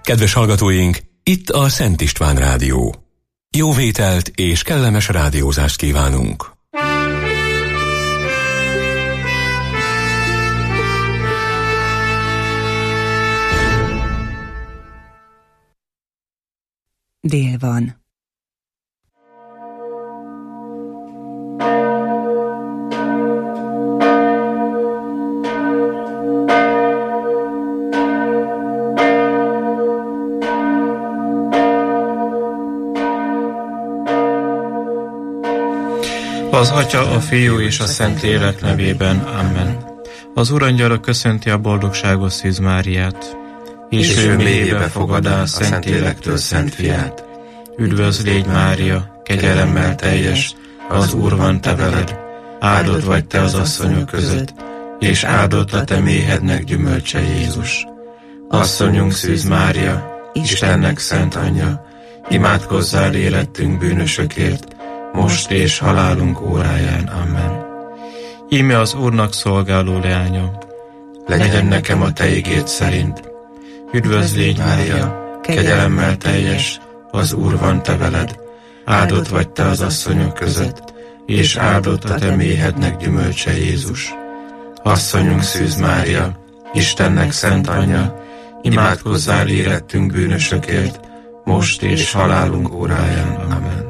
Kedves hallgatóink, itt a Szent István Rádió. Jó vételt és kellemes rádiózást kívánunk! Dél van. Az Atya, a Fiú és a Szentlélek nevében. Amen. Az Urangyala köszönti a boldogságos Szűz Máriát, és ő mélyébe fogadá a Szentlélektől Szent Fiát. Üdvözl légy, Mária, kegyelemmel teljes, az Úr van te veled, áldott vagy te az asszonyok között, és áldott a te méhednek gyümölcse Jézus. Asszonyunk Szűz Mária, Istennek szent anyja, imádkozzál érettünk bűnösökért, most és halálunk óráján. Amen. Íme az Úrnak szolgáló leánya, legyen nekem a te igéd szerint. Üdvözl légy, Mária, kegyelemmel teljes, az Úr van te veled, áldott vagy te az asszonyok között, és áldott a te méhednek gyümölcse Jézus. Asszonyunk Szűz Mária, Istennek szent anyja, imádkozzál érettünk bűnösökért, most és halálunk óráján. Amen.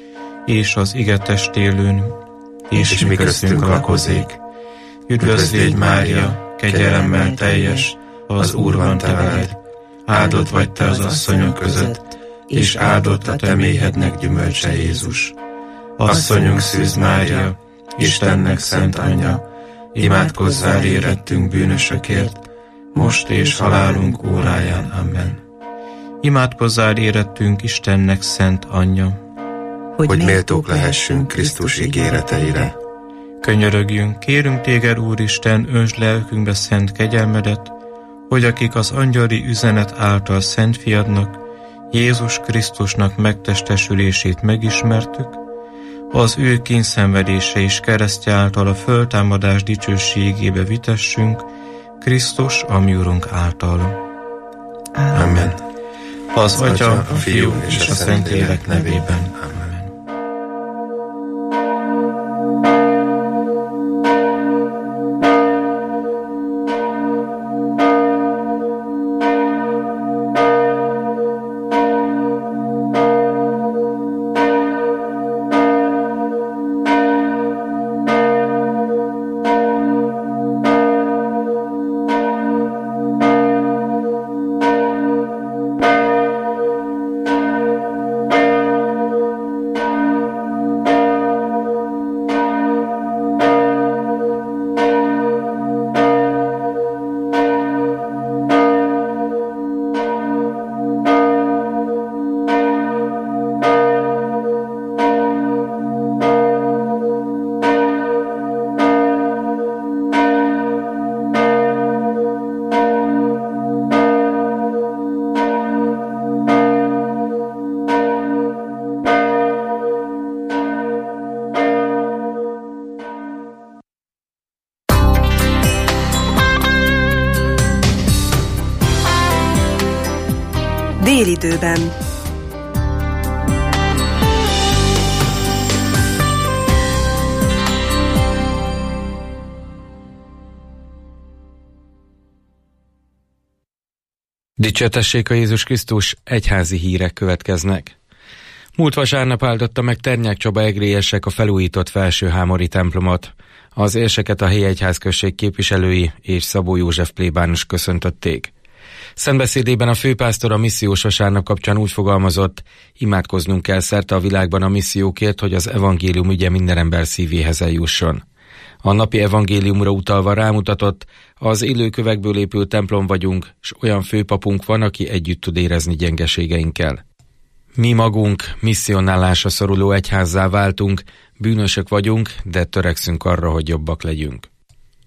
És az ige testélőn, és mi köztünk lakozék. Üdvözl légy, Mária, kegyelemmel teljes, az Úr van te veled, áldott vagy te az asszonyok között, és áldott a te méhednek gyümölcse Jézus. Asszonyunk Szűz Mária, Istennek szent anyja, imádkozzál érettünk bűnösökért, most és halálunk óráján. Amen. Imádkozzál érettünk Istennek szent anyja, hogy méltók lehessünk Krisztus ígéreteire. Könyörögjünk, kérünk téged, Úristen, öntsd lelkünkbe szent kegyelmedet, hogy akik az angyali üzenet által Szent Fiadnak, Jézus Krisztusnak megtestesülését megismertük, az ő kínszenvedése és keresztje által a föltámadás dicsőségébe vitessünk, Krisztus, a mi Urunk által. Amen. Az Atya, a Fiú és a Szentlélek nevében. Amen. Délidőben. Dicsértessék a Jézus Krisztus, egyházi hírek következnek. Múlt vasárnap áldotta meg Ternyák Csaba egrélyesek a felújított Felsőhámori templomot. Az érseket a helyi egyházközség képviselői és Szabó József plébános köszöntötték. Szentbeszédében a főpásztor a missziós vasárnap kapcsán úgy fogalmazott, imádkoznunk kell szerte a világban a missziókért, hogy az evangélium ügye minden ember szívéhez eljusson. A napi evangéliumra utalva rámutatott, az élőkövekből épült templom vagyunk, s olyan főpapunk van, aki együtt tud érezni gyengeségeinkkel. Mi magunk misszionálásra szoruló egyházzá váltunk, bűnösök vagyunk, de törekszünk arra, hogy jobbak legyünk.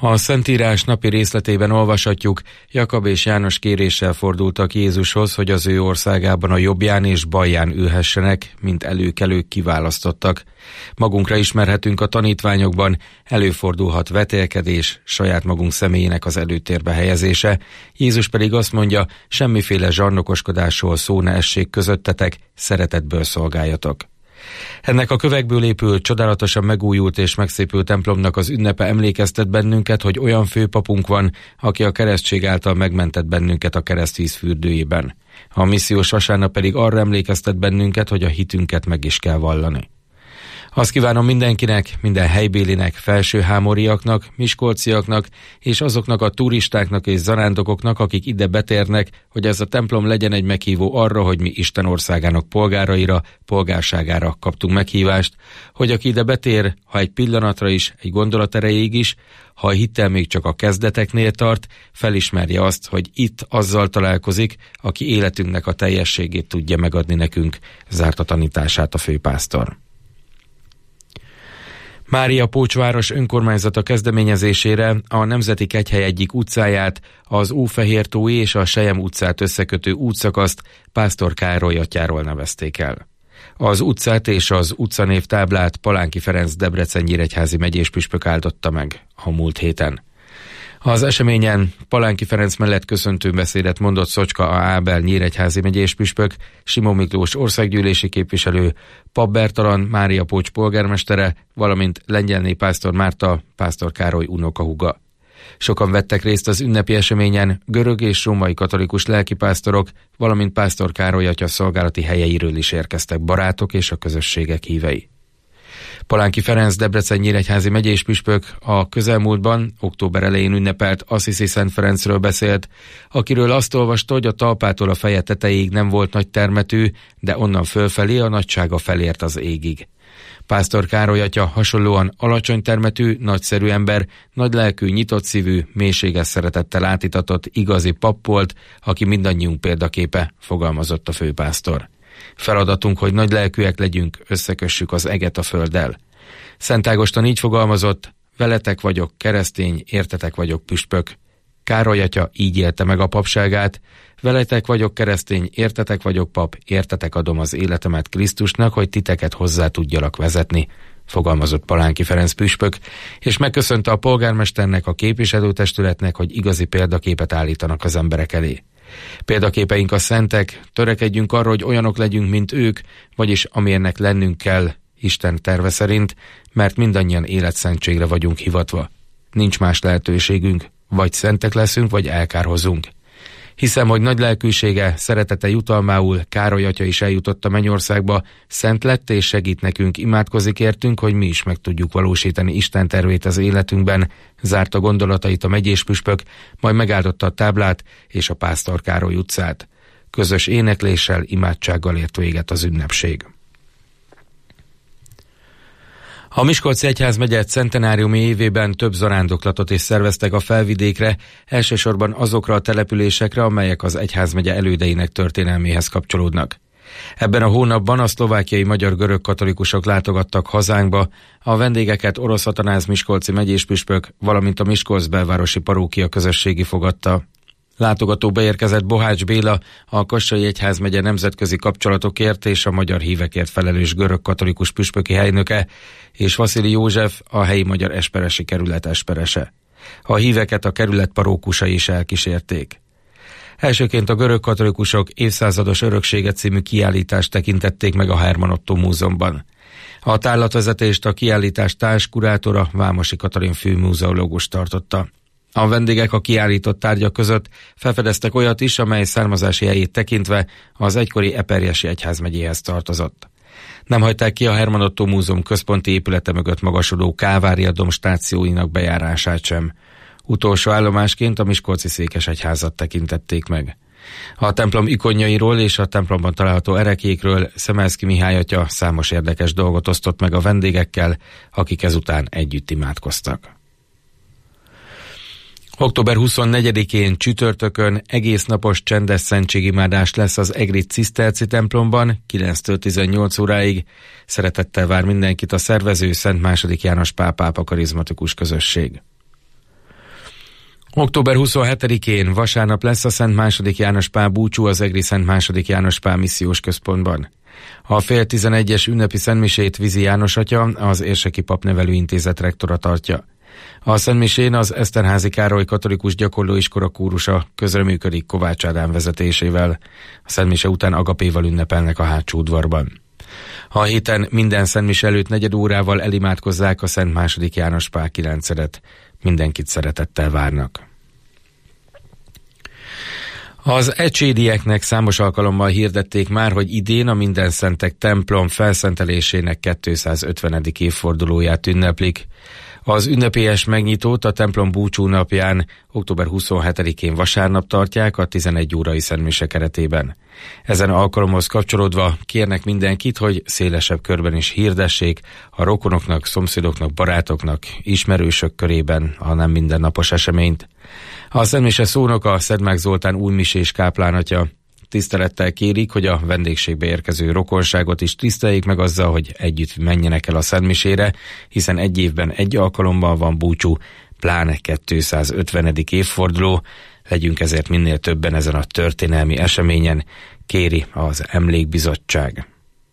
A Szentírás napi részletében olvashatjuk, Jakab és János kéréssel fordultak Jézushoz, hogy az ő országában a jobbján és balján ülhessenek, mint előkelők kiválasztottak. Magunkra ismerhetünk a tanítványokban, előfordulhat vetélkedés, saját magunk személyének az előtérbe helyezése. Jézus pedig azt mondja, semmiféle zsarnokoskodásról szó ne essék közöttetek, szeretetből szolgáljatok. Ennek a kövekből épült, csodálatosan megújult és megszépült templomnak az ünnepe emlékeztet bennünket, hogy olyan főpapunk van, aki a keresztség által megmentett bennünket a keresztvíz fürdőjében. A missziós vasárnap pedig arra emlékeztet bennünket, hogy a hitünket meg is kell vallani. Azt kívánom mindenkinek, minden helybélinek, felsőhámoriaknak, miskolciaknak és azoknak a turistáknak és zarándokoknak, akik ide betérnek, hogy ez a templom legyen egy meghívó arra, hogy mi Isten országának polgáraira, polgárságára kaptunk meghívást, hogy aki ide betér, ha egy pillanatra is, egy gondolat erejéig is, ha a hittel még csak a kezdeteknél tart, felismerje azt, hogy itt azzal találkozik, aki életünknek a teljességét tudja megadni nekünk, zárta tanítását a főpásztor. Mária Pócsváros önkormányzata kezdeményezésére a Nemzeti Kegyhely egyik utcáját, az Ófehértói és a Selyem utcát összekötő útszakaszt Pásztor Károly atyáról nevezték el. Az utcát és az utcanévtáblát Palánki Ferenc Debrecen-Nyíregyházi megyéspüspök áldotta meg a múlt héten. Az eseményen Palánki Ferenc mellett köszöntőbeszédet mondott Szocska A. Ábel Nyíregyházi megyéspüspök, Simon Miklós országgyűlési képviselő, Pap Bertalan Mária Pócs polgármestere, valamint Lengyelné Pásztor Márta, Pásztor Károly unokahúga. Sokan vettek részt az ünnepi eseményen, görög és római katolikus lelkipásztorok, valamint Pásztor Károly atya szolgálati helyeiről is érkeztek barátok és a közösségek hívei. Palánki Ferenc Debrecen-Nyíregyházi megyéspüspök a közelmúltban, október elején ünnepelt Assisi Szent Ferencről beszélt, akiről azt olvasta, hogy a talpától a feje tetejéig nem volt nagy termetű, de onnan fölfelé a nagysága felért az égig. Pásztor Károly atya hasonlóan alacsony termetű, nagyszerű ember, nagylelkű, nyitott szívű, mélységes szeretettel átitatott, igazi pap volt, aki mindannyiunk példaképe, fogalmazott a főpásztor. Feladatunk, hogy nagy lelkűek legyünk, összekössük az eget a földdel. Szent Ágoston így fogalmazott, veletek vagyok keresztény, értetek vagyok püspök. Károly atya így élte meg a papságát, veletek vagyok keresztény, értetek vagyok pap, értetek adom az életemet Krisztusnak, hogy titeket hozzá tudjalak vezetni, fogalmazott Palánki Ferenc püspök, és megköszönte a polgármesternek, a képviselőtestületnek, hogy igazi példaképet állítanak az emberek elé. Példaképeink a szentek, törekedjünk arra, hogy olyanok legyünk, mint ők, vagyis amilyennek lennünk kell, Isten terve szerint, mert mindannyian életszentségre vagyunk hivatva. Nincs más lehetőségünk, vagy szentek leszünk, vagy elkárhozunk. Hiszem, hogy nagy lelkűsége, szeretete jutalmául Károly atya is eljutott a mennyországba, szent lett és segít nekünk, imádkozik értünk, hogy mi is meg tudjuk valósítani Isten tervét az életünkben, zárta gondolatait a megyéspüspök, majd megáldotta a táblát és a Pásztor Károly utcát. Közös énekléssel, imádsággal ért véget az ünnepség. A Miskolci Egyházmegye centenáriumi évében több zarándoklatot is szerveztek a felvidékre, elsősorban azokra a településekre, amelyek az egyházmegye elődeinek történelméhez kapcsolódnak. Ebben a hónapban a szlovákiai magyar-görög katolikusok látogattak hazánkba, a vendégeket Orosz Atanáz miskolci megyéspüspök, valamint a Miskolc belvárosi parókia közösségi fogadta. Látogatóba érkezett Bohács Béla, a Kassai Egyházmegye nemzetközi kapcsolatokért és a magyar hívekért felelős görög katolikus püspöki helynöke, és Vaszili József, a helyi magyar esperesi kerület esperese. A híveket a kerület parókusai is elkísérték. Elsőként a görög katolikusok évszázados öröksége című kiállítást tekintették meg a Herman Ottó Múzeumban. A tárlatvezetést a kiállítás társkurátora Vámosi Katalin főmúzeológus tartotta. A vendégek a kiállított tárgyak között felfedeztek olyat is, amely származási helyét tekintve az egykori Eperjesi egyházmegyéhez tartozott. Nem hagyták ki a Herman Ottó Múzeum központi épülete mögött magasodó Kávária dom stációinak bejárását sem. Utolsó állomásként a miskolci székesegyházat tekintették meg. A templom ikonjairól és a templomban található erekékről Szemelszky Mihály atya számos érdekes dolgot osztott meg a vendégekkel, akik ezután együtt imádkoztak. Október 24-én csütörtökön egész napos csendes szentségimádás lesz az egri ciszterci templomban 9-től 18 óráig. Szeretettel vár mindenkit a szervező Szent II. János Pál pápa karizmatikus közösség. Október 27-én vasárnap lesz a Szent II. János Pál búcsú az egri Szent II. János Pál missziós központban. A 10:11 ünnepi szentmisét Vizi János atya, az Érseki Papnevelőintézet rektora tartja. A szentmisén az Eszterházy Károly Katolikus Gyakorlóiskola kórusa közreműködik Kovács Ádám vezetésével. A szentmise után agapéval ünnepelnek a hátsó udvarban. A héten minden szentmise előtt 4 órával elimádkozzák a Szent II. János Pál kilencedet. Mindenkit szeretettel várnak. Az ecsédieknek számos alkalommal hirdették már, hogy idén a Mindenszentek templom felszentelésének 250. évfordulóját ünneplik. Az ünnepélyes megnyitót a templom búcsú napján, október 27-én vasárnap tartják a 11 órai szentmise keretében. Ezen alkalomhoz kapcsolódva kérnek mindenkit, hogy szélesebb körben is hirdessék a rokonoknak, szomszédoknak, barátoknak, ismerősök körében a nem mindennapos eseményt. A szentmise szónoka Szedmák Zoltán újmisés káplánatja. Tisztelettel kérik, hogy a vendégségbe érkező rokonságot is tiszteljék meg azzal, hogy együtt menjenek el a szentmisére, hiszen egy évben egy alkalommal van búcsú, pláne 250. évforduló, legyünk ezért minél többen ezen a történelmi eseményen, kéri az Emlékbizottság.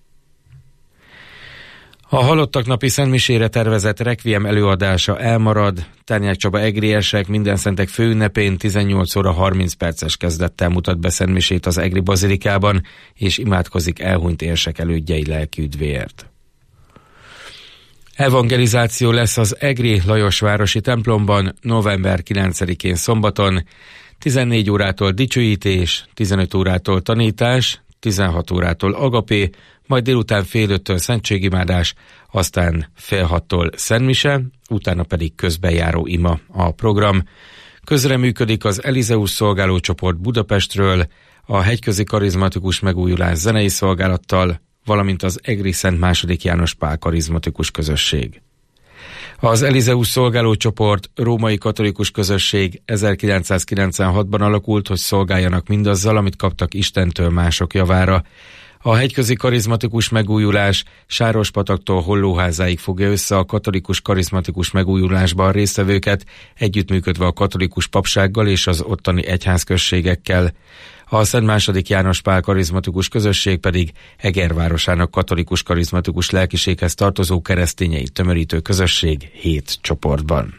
A halottak napi szentmisére tervezett rekviem előadása elmarad. Ternyák Csaba egriesek Mindenszentek főünnepén 18 óra 30 perces kezdettel mutat be szentmisét az egri bazilikában, és imádkozik elhunyt érsek elődjei lelki üdvéért. Evangelizáció lesz az egri Lajosvárosi templomban november 9-én szombaton, 14 órától dicsőítés, 15 órától tanítás, 16 órától agapé, majd délután fél 5-től szentségimádás, aztán fél 6-tól szentmise, utána pedig közbenjáró ima a program. Közreműködik az Elizeus szolgálócsoport Budapestről, a Hegyközi Karizmatikus Megújulás zenei szolgálattal, valamint az egri Szent II. János Pál karizmatikus közösség. Az Elizeus szolgálócsoport római katolikus közösség 1996-ban alakult, hogy szolgáljanak mindazzal, amit kaptak Istentől mások javára. A Hegyközi Karizmatikus Megújulás Sárospataktól Hollóházáig fogja össze a katolikus karizmatikus megújulásban résztvevőket, együttműködve a katolikus papsággal és az ottani egyházközségekkel. A Szent II. János Pál karizmatikus közösség pedig Eger városának katolikus karizmatikus lelkiséghez tartozó keresztényeit tömörítő közösség 7 csoportban.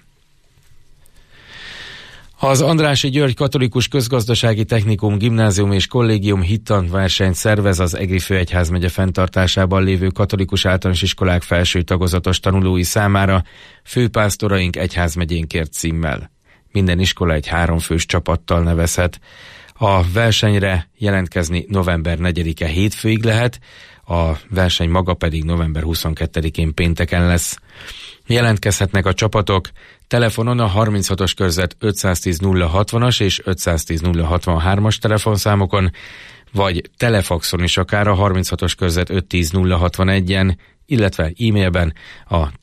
Az Andrássy György Katolikus Közgazdasági Technikum Gimnázium és Kollégium hittanversenyt szervez az Egri Főegyházmegye fenntartásában lévő katolikus általános iskolák felső tagozatos tanulói számára Főpásztoraink egyházmegyénkért címmel. Minden iskola egy 3 fős csapattal nevezhet. A versenyre jelentkezni november 4-e hétfőig lehet, a verseny maga pedig november 22-én pénteken lesz. Jelentkezhetnek a csapatok telefonon a 36-os körzet 510 060-as és 510 063-as telefonszámokon, vagy telefaxon is akár a 36-os körzet 510 061-en, illetve e-mailben a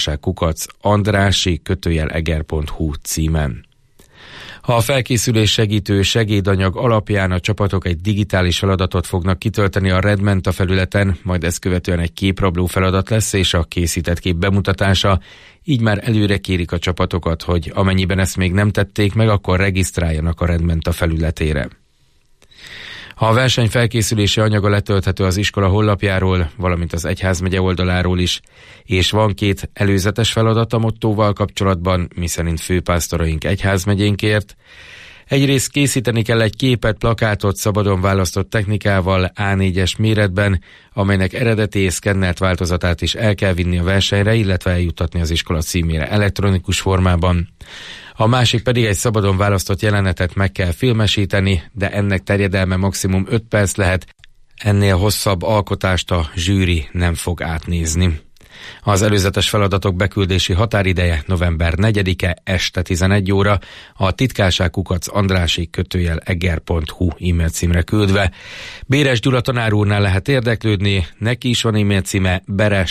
titkárság@andrásy-eger.hu címen. A felkészülés segítő segédanyag alapján a csapatok egy digitális feladatot fognak kitölteni a Redmenta felületen, majd ezt követően egy képrabló feladat lesz és a készített kép bemutatása, így már előre kérik a csapatokat, hogy amennyiben ezt még nem tették meg, akkor regisztráljanak a Redmenta felületére. A verseny felkészülési anyaga letölthető az iskola honlapjáról, valamint az egyházmegye oldaláról is, és van 2 előzetes feladat a mottóval kapcsolatban, miszerint Főpásztoraink egyházmegyénkért. Egyrészt készíteni kell egy képet, plakátot szabadon választott technikával A4-es méretben, amelynek eredeti és szkennelt változatát is el kell vinni a versenyre, illetve eljuttatni az iskola címére elektronikus formában. A másik pedig egy szabadon választott jelenetet meg kell filmesíteni, de ennek terjedelme maximum 5 perc lehet, ennél hosszabb alkotást a zsűri nem fog átnézni. Az előzetes feladatok beküldési határideje november 4-e este 11 óra, a titkárság@andrásy-eger.hu e-mail címre küldve. Béres Gyula tanár úrnál lehet érdeklődni, neki is van e-mail címe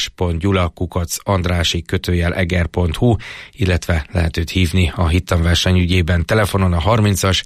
beres.gyula@andrásy-eger.hu, illetve lehet őt hívni a hittanverseny ügyében telefonon a 30-as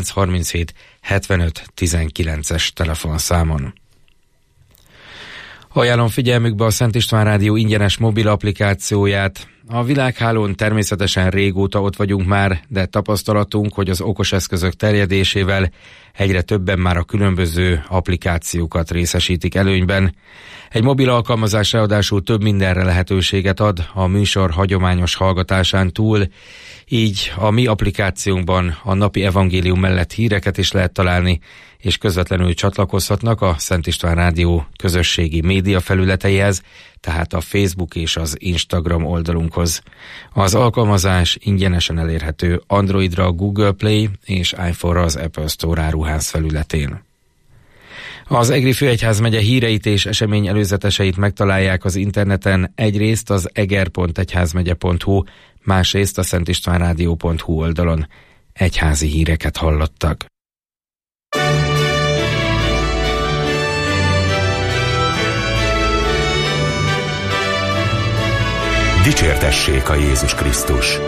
937 75 19-es telefonszámon. Ajánlom figyelmükbe a Szent István Rádió ingyenes mobil applikációját. A világhálón természetesen régóta ott vagyunk már, de tapasztalatunk, hogy az okos eszközök terjedésével egyre többen már a különböző applikációkat részesítik előnyben. Egy mobil alkalmazás ráadásul több mindenre lehetőséget ad a műsor hagyományos hallgatásán túl, így a mi applikációnkban a napi evangélium mellett híreket is lehet találni, és közvetlenül csatlakozhatnak a Szent István Rádió közösségi média felületeihez, tehát a Facebook és az Instagram oldalunkhoz. Az alkalmazás ingyenesen elérhető Androidra a Google Play és iPhone-ra az Apple Store áruház felületén. Az Egri Főegyházmegye híreit és esemény előzeteseit megtalálják az interneten, egyrészt az eger.egyházmegye.hu, másrészt a szentistvánrádió.hu oldalon. Egyházi híreket hallottak. Dicsértessék a Jézus Krisztus!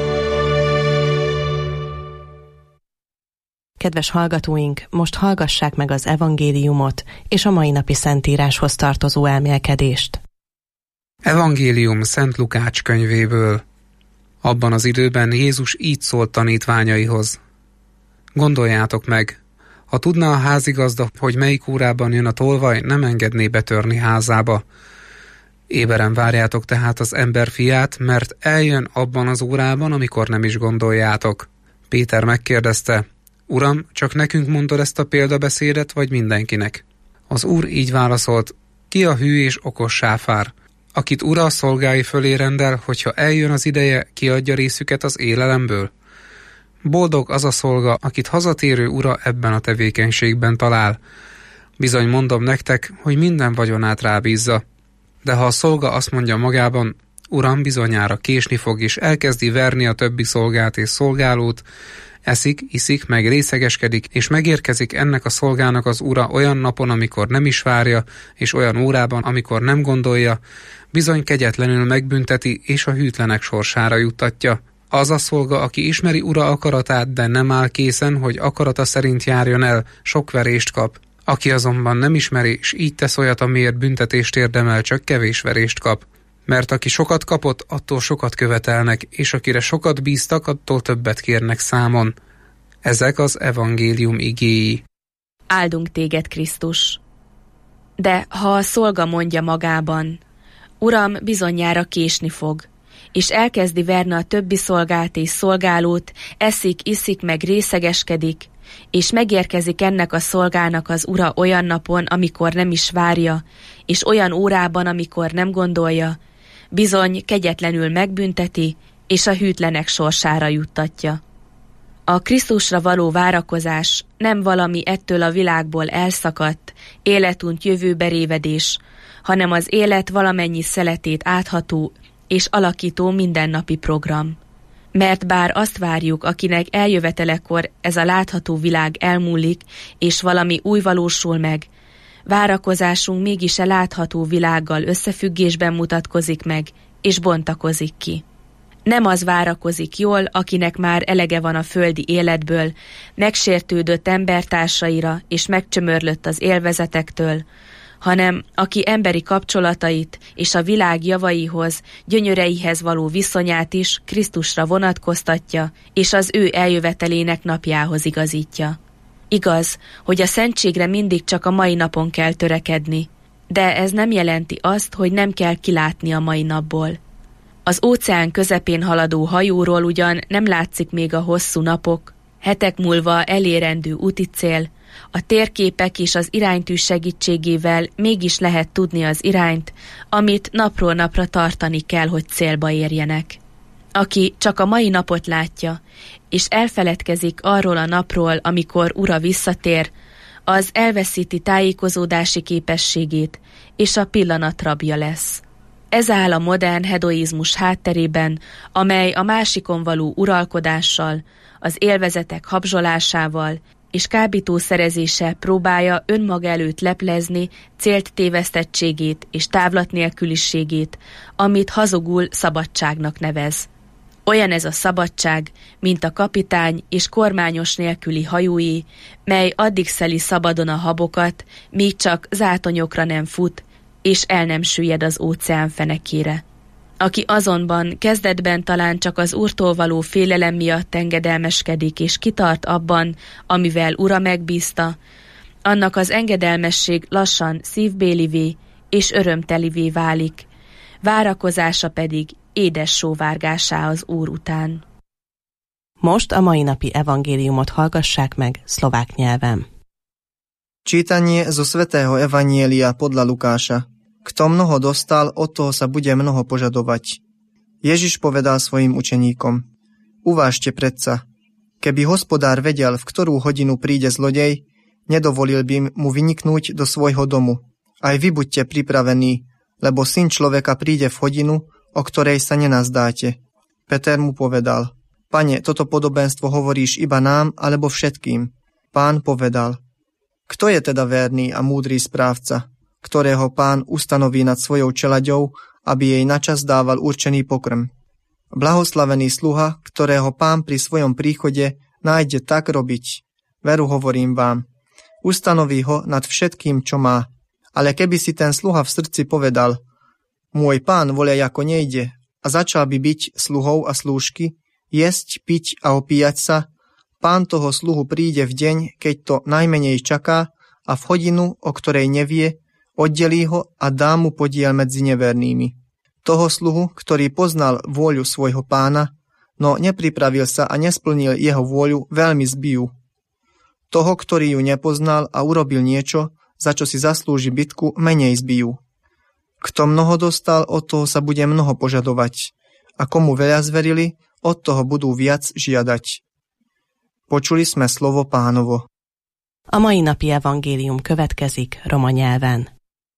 Kedves hallgatóink, most hallgassák meg az evangéliumot és a mai napi szentíráshoz tartozó elmélkedést. Evangélium Szent Lukács könyvéből. Abban az időben Jézus így szólt tanítványaihoz. Gondoljátok meg, ha tudna a házigazda, hogy melyik órában jön a tolvaj, nem engedné betörni házába. Éberen várjátok tehát az ember fiát, mert eljön abban az órában, amikor nem is gondoljátok. Péter megkérdezte, Uram, csak nekünk mondod ezt a példabeszédet, vagy mindenkinek? Az Úr így válaszolt, ki a hű és okos sáfár, akit ura a szolgái fölé rendel, hogyha eljön az ideje, kiadja részüket az élelemből? Boldog az a szolga, akit hazatérő ura ebben a tevékenységben talál. Bizony mondom nektek, hogy minden vagyonát rábízza. De ha a szolga azt mondja magában, Uram, bizonyára késni fog, és elkezdi verni a többi szolgát és szolgálót, eszik, iszik, meg részegeskedik, és megérkezik ennek a szolgának az ura olyan napon, amikor nem is várja, és olyan órában, amikor nem gondolja, bizony kegyetlenül megbünteti, és a hűtlenek sorsára juttatja. Az a szolga, aki ismeri ura akaratát, de nem áll készen, hogy akarata szerint járjon el, sok verést kap. Aki azonban nem ismeri, és így tesz olyat, amiért büntetést érdemel, csak kevés verést kap. Mert aki sokat kapott, attól sokat követelnek, és akire sokat bíztak, attól többet kérnek számon. Ezek az evangélium igéi. Áldunk téged, Krisztus! De ha a szolga mondja magában, Uram, bizonyára késni fog, és elkezdi verni a többi szolgát és szolgálót, eszik, iszik, meg részegeskedik, és megérkezik ennek a szolgának az ura olyan napon, amikor nem is várja, és olyan órában, amikor nem gondolja, bizony kegyetlenül megbünteti, és a hűtlenek sorsára juttatja. A Krisztusra való várakozás nem valami ettől a világból elszakadt, életunt jövőbe révedés, hanem az élet valamennyi szeletét átható és alakító mindennapi program. Mert bár azt várjuk, akinek eljövetelekor ez a látható világ elmúlik, és valami új valósul meg, várakozásunk mégis a látható világgal összefüggésben mutatkozik meg, és bontakozik ki. Nem az várakozik jól, akinek már elege van a földi életből, megsértődött embertársaira és megcsömörlött az élvezetektől, hanem aki emberi kapcsolatait és a világ javaihoz, gyönyöreihez való viszonyát is Krisztusra vonatkoztatja, és az ő eljövetelének napjához igazítja. Igaz, hogy a szentségre mindig csak a mai napon kell törekedni, de ez nem jelenti azt, hogy nem kell kilátni a mai napból. Az óceán közepén haladó hajóról ugyan nem látszik még a hosszú napok, hetek múlva elérendő úti cél, a térképek és az iránytű segítségével mégis lehet tudni az irányt, amit napról napra tartani kell, hogy célba érjenek. Aki csak a mai napot látja, és elfeledkezik arról a napról, amikor ura visszatér, az elveszíti tájékozódási képességét, és a pillanat rabja lesz. Ez áll a modern hedoizmus hátterében, amely a másikon való uralkodással, az élvezetek habzsolásával és kábítószerezéssel próbálja önmaga előtt leplezni célt tévesztettségét és távlat nélküliségét, amit hazugul szabadságnak nevez. Olyan ez a szabadság, mint a kapitány és kormányos nélküli hajóé, mely addig szeli szabadon a habokat, míg csak zátonyokra nem fut, és el nem süllyed az óceán fenekére. Aki azonban kezdetben talán csak az Úrtól való félelem miatt engedelmeskedik, és kitart abban, amivel Ura megbízta, annak az engedelmesség lassan szívbélivé és örömtelivé válik, várakozása pedig édes sóvárgásá az Úr után. Most a mai napi evangéliumot hallgassák meg szlovák nyelven. Čítanie zo svätého evanielia podľa Lukáša. Kto mnoho dostal, od toho sa bude mnoho požadovať. Ježiš povedal svojim učeníkom: Uvážte predsa, keby hospodár vedel, v ktorú hodinu príde zlodej, nedovolil by mu vyniknúť do svojho domu. Aj vy buďte pripravení, lebo Syn človeka príde v hodinu, o ktorej sa nenazdáte. Peter mu povedal: Pane, toto podobenstvo hovoríš iba nám, alebo všetkým? Pán povedal: Kto je teda verný a múdry správca, ktorého Pán ustanoví nad svojou čeľaďou, aby jej načas dával určený pokrm? Blahoslavený sluha, ktorého Pán pri svojom príchode nájde tak robiť. Veru hovorím vám, ustanoví ho nad všetkým, čo má. Ale keby si ten sluha v srdci povedal: Môj Pán voľaj ako nejde, a začal by byť sluhou a slúžky, jesť, piť a opíjať sa, Pán toho sluhu príde v deň, keď to najmenej čaká, a v hodinu, o ktorej nevie, oddelí ho a dá mu podiel medzi nevernými. Toho sluhu, ktorý poznal vôľu svojho pána, no nepripravil sa a nesplnil jeho vôľu, veľmi zbijú. Toho, ktorý ju nepoznal a urobil niečo, za čo si zaslúži bitku, menej zbijú. Kto mnoho dostal, od toho sa bude mnoho požadovať, a komu veľa zverili, od toho budú viac žiadať. Počuli sme slovo Pánovo. A mai napi evangélium következik roma nyelven.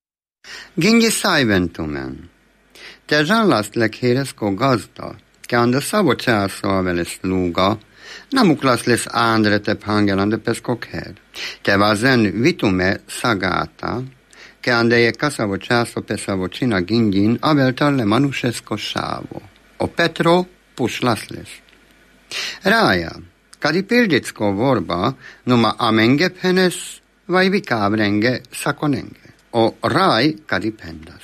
Gingje sajventumen. Te žallastlek héresko gazda, ke ande szabadságszal vele sluga, namuklas les andre te pangelande peskokher. Te vazen vitume sagata, ke ande je kasavočáso pesavočina gingin, aveltar le manušesko šavo. O Petro pušlasles. Rája, kadi pirdicko vorba, numa amenge penes, vaj vikavrenge sakonenge. O raj kadi pendas.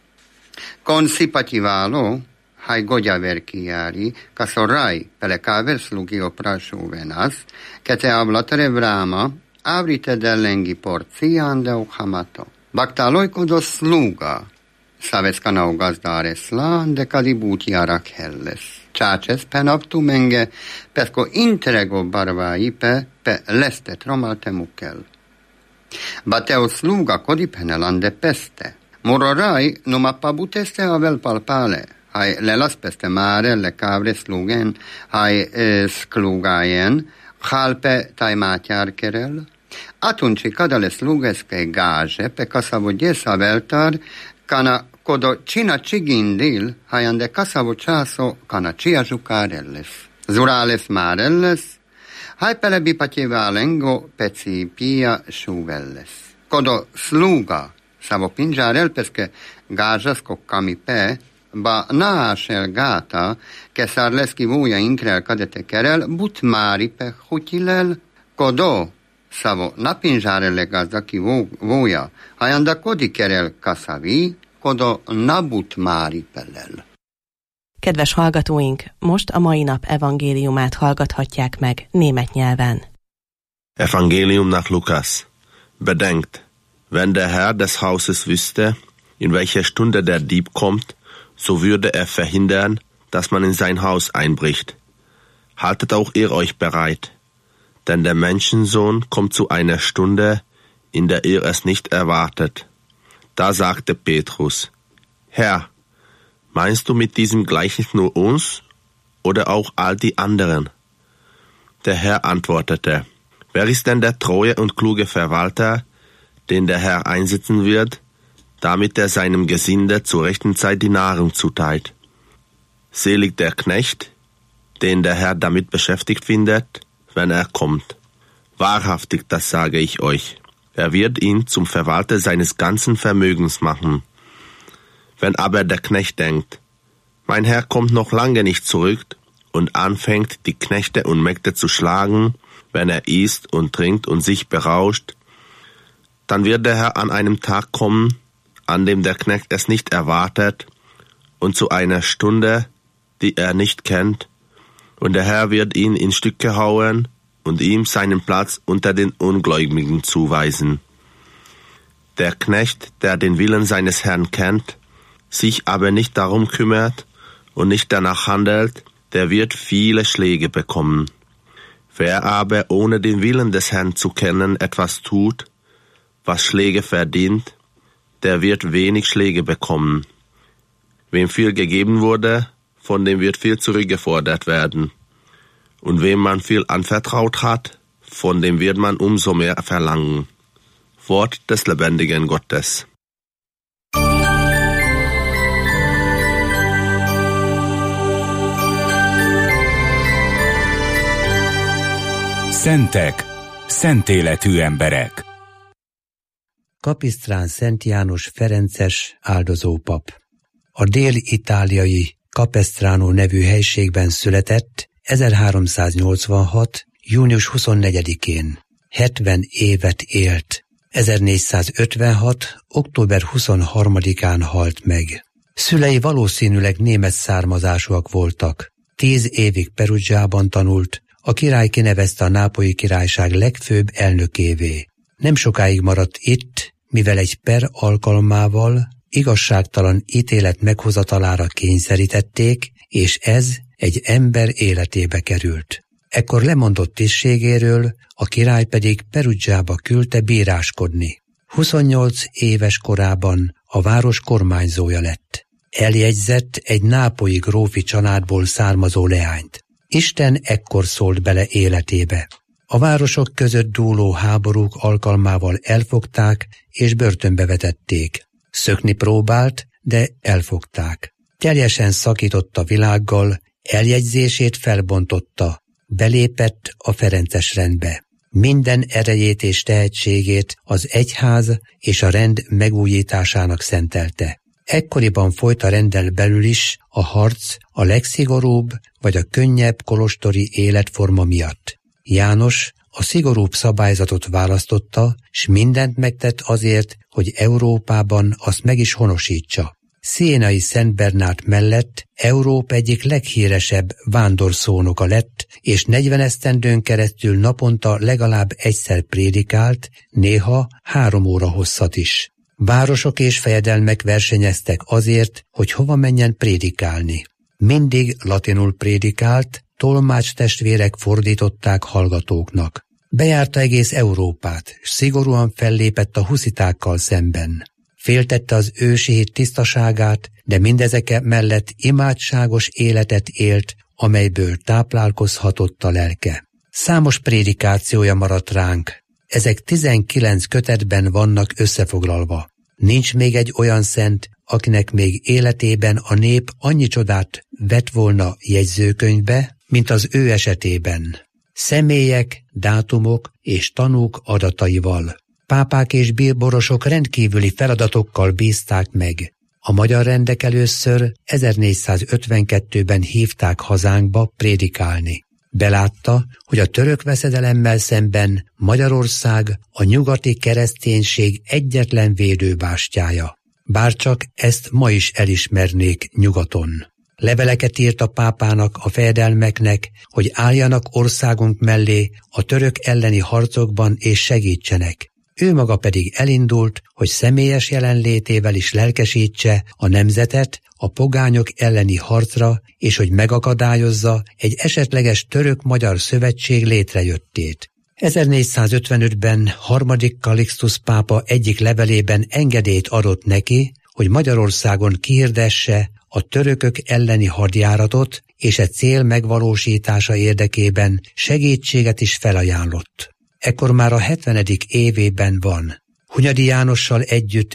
Kon sipativalo, haj godja verkijári, kaso raj pelekaver slugi oprašu venas, ke te avlatare vrama, avrite dellengi porcijande u hamato. Baktalojko do sluga, Savecka na ugazdaresla, de kadi bútjárak helles. Csácses penaptu menge, pesko interego barvaipe, pe lestet romalte mukel. Bateo sluga kodi penelande peste. Mororai numappa buteste avel palpale, hai lelas peste mare le kavre slugen, hai sklugajen, halpe tai mátyárkerel. Atunci kadale slugeske gáže, pe kaszavodjes aveltar, kana kodo čina čigindil, hajande kasavo časo, kana čija žukarelles. Zurales marelles, hajpele bipatjeva lengo peci pia šuvelles. Kodo sluga, savo pinžarel peske gážasko kamipe, ba naasel gata, ke sarleski vuja inkrel kadete kerel, but mári pe hutilel, kodo, savo napinžarele gazdaki vuja, hajanda kodi kerel kasavi, kodo nabut mári pelel. Kedves hallgatóink, most a mai nap evangéliumát hallgathatják meg német nyelven. Evangelium nach Lukas. Bedenkt, wenn der Herr des Hauses wüsste, in welcher Stunde der Dieb kommt, so würde er verhindern, dass man in sein Haus einbricht. Haltet auch ihr euch bereit, denn der Menschensohn kommt zu einer Stunde, in der ihr es nicht erwartet. Da sagte Petrus: Herr, meinst du mit diesem Gleichnis nur uns oder auch all die anderen? Der Herr antwortete: Wer ist denn der treue und kluge Verwalter, den der Herr einsetzen wird, damit er seinem Gesinde zur rechten Zeit die Nahrung zuteilt? Selig der Knecht, den der Herr damit beschäftigt findet, wenn er kommt. Wahrhaftig, das sage ich euch. Er wird ihn zum Verwalter seines ganzen Vermögens machen. Wenn aber der Knecht denkt, mein Herr kommt noch lange nicht zurück, und anfängt, die Knechte und Mägde zu schlagen, wenn er isst und trinkt und sich berauscht, dann wird der Herr an einem Tag kommen, an dem der Knecht es nicht erwartet, und zu einer Stunde, die er nicht kennt, und der Herr wird ihn in Stücke hauen und ihm seinen Platz unter den Ungläubigen zuweisen. Der Knecht, der den Willen seines Herrn kennt, sich aber nicht darum kümmert und nicht danach handelt, der wird viele Schläge bekommen. Wer aber ohne den Willen des Herrn zu kennen etwas tut, was Schläge verdient, der wird wenig Schläge bekommen. Wem viel gegeben wurde, von dem wird viel zurückgefordert werden. Und wem man viel anvertraut hat, von dem wird man umso mehr verlangen. Wort des lebendigen Gottes. Szentek, szentéletű emberek. Kapisztrán Szent János Ferences áldozópap. A dél-itáliai Capestrano nevű helységben született 1386. június 24-én. 70 évet élt. 1456. október 23-án halt meg. Szülei valószínűleg német származásúak voltak. 10 évig Perugiában tanult, a király kinevezte a Nápolyi Királyság legfőbb elnökévé. Nem sokáig maradt itt, mivel egy per alkalmával igazságtalan ítélet meghozatalára kényszerítették, és ez egy ember életébe került. Ekkor lemondott tisztségéről, a király pedig Perugiába küldte bíráskodni. 28 éves korában a város kormányzója lett. Eljegyzett egy nápolyi grófi családból származó leányt. Isten ekkor szólt bele életébe. A városok között dúló háborúk alkalmával elfogták és börtönbe vetették. Szökni próbált, de elfogták. Teljesen szakított a világgal, eljegyzését felbontotta, belépett a ferences rendbe. Minden erejét és tehetségét az egyház és a rend megújításának szentelte. Ekkoriban folyt a renddel belül is a harc a legszigorúbb vagy a könnyebb kolostori életforma miatt. János a szigorúbb szabályzatot választotta, s mindent megtett azért, hogy Európában azt meg is honosítsa. Sienai Szent Bernát mellett Európa egyik leghíresebb vándorszónoka lett, és 40 esztendőn keresztül naponta legalább egyszer prédikált, néha 3 óra hosszat is. Városok és fejedelmek versenyeztek azért, hogy hova menjen prédikálni. Mindig latinul prédikált, tolmács testvérek fordították hallgatóknak. Bejárta egész Európát, s szigorúan fellépett a huszitákkal szemben. Féltette az ősi hit tisztaságát, de mindezek mellett imádságos életet élt, amelyből táplálkozhatott a lelke. Számos prédikációja maradt ránk. Ezek 19 kötetben vannak összefoglalva. Nincs még egy olyan szent, akinek még életében a nép annyi csodát vett volna jegyzőkönyvbe, mint az ő esetében. Személyek, dátumok és tanúk adataival. Pápák és bíborosok rendkívüli feladatokkal bízták meg. A magyar rendek először 1452-ben hívták hazánkba prédikálni. Belátta, hogy a török veszedelemmel szemben Magyarország a nyugati kereszténység egyetlen védőbástyája. Bárcsak ezt ma is elismernék nyugaton. Leveleket írt a pápának, a fejedelmeknek, hogy álljanak országunk mellé a török elleni harcokban és segítsenek. Ő maga pedig elindult, hogy személyes jelenlétével is lelkesítse a nemzetet a pogányok elleni harcra, és hogy megakadályozza egy esetleges török-magyar szövetség létrejöttét. 1455-ben harmadik Kalixtus pápa egyik levelében engedélyt adott neki, hogy Magyarországon kihirdesse a törökök elleni hadjáratot, és e cél megvalósítása érdekében segítséget is felajánlott. Ekkor már a 70. évében van. Hunyadi Jánossal együtt